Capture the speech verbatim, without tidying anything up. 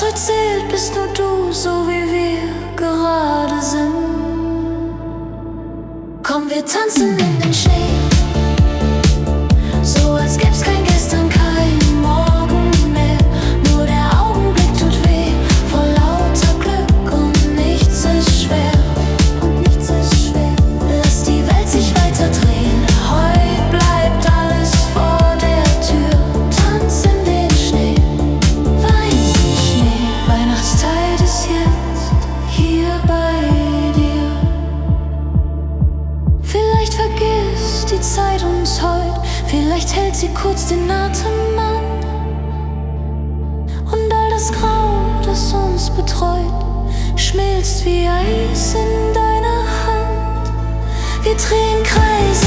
heute zählt, bist nur du, so wie wir gerade sind. Komm, wir tanzen in den Schnee, so als gäb's kein Gestern, kein Morgen mehr. Nur der Augenblick tut weh, vor lauter Glück und nichts ist schwer. Und nichts ist schwer. Lass die Welt sich weiter drehen, heut bleibt alles vor der Tür. Tanz in den Schnee, Weihnachtsschnee. Weihnachtszeit ist jetzt hier bei dir. Vielleicht vergisst die Zeit uns heut, vielleicht hält sie kurz den Atem an. Und all das Grau, das uns betreut, schmilzt wie Eis in deiner Hand. Wir drehen Kreise